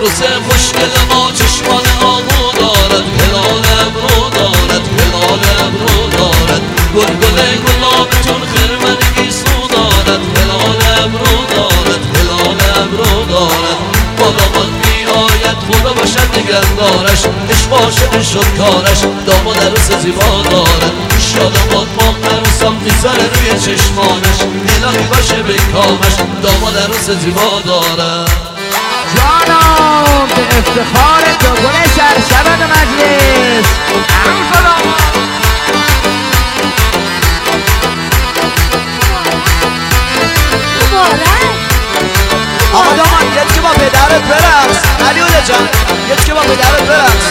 عروس خوشگل ما چشمان آهو دارد، هلال ابرو دارد، هلال ابرو دارد. گلگل گلابتون خرمنگی سو دارد، هلال ابرو دارد، هلال ابرو دارد. با داماد می آید خدا باشد نگهدارش، عشق عاشق شد کارش، داماد عروس زیبا دارد. شادماد ما عروسم میذاره روی چشمانش، الهی باشه به کامش، داماد عروس زیبا دارد. جانم به افتخار تو گل سرسبد مجلس آقا دامان یه که با پدرت برقص، علیوله جان یه که با پدرت برقص.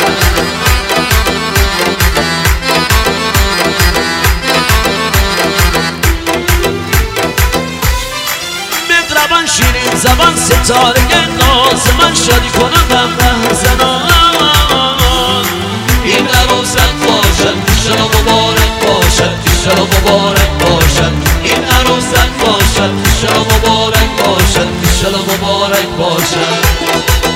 مهربان شیرین زبان ستاره ناز من، شادی کنم غم زنان. این عروست باشد ایشالا مبارک باشد، ایشالا مبارک باشد. این عروست باشد ایشالا مبارک باشد، ایشالا مبارک باشد.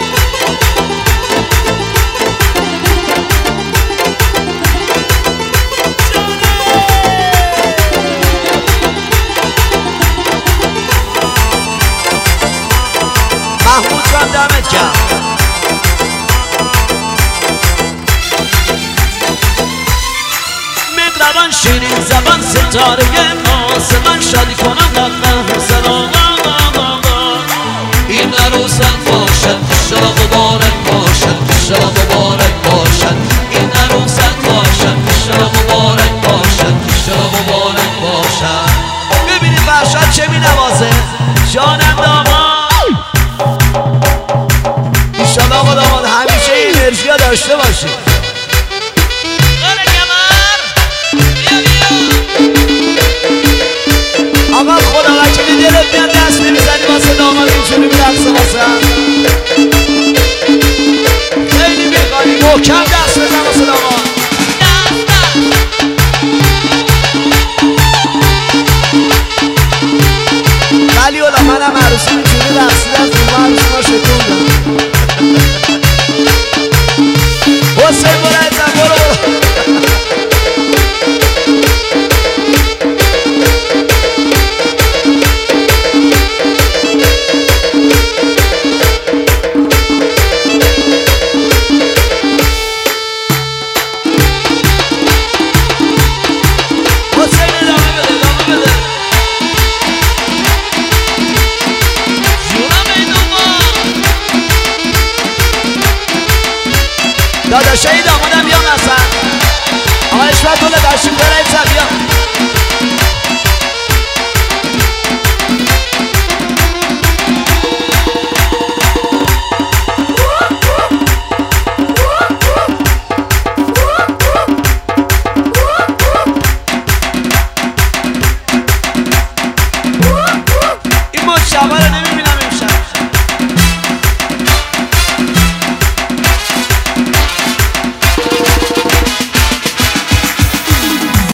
محمود جان دمت گرم. مهربان شیرین زبان ستاره ناز من، شادی کنم غم زنان. این عروست باشد ایشالا مبارک باشد، ایشالا مبارک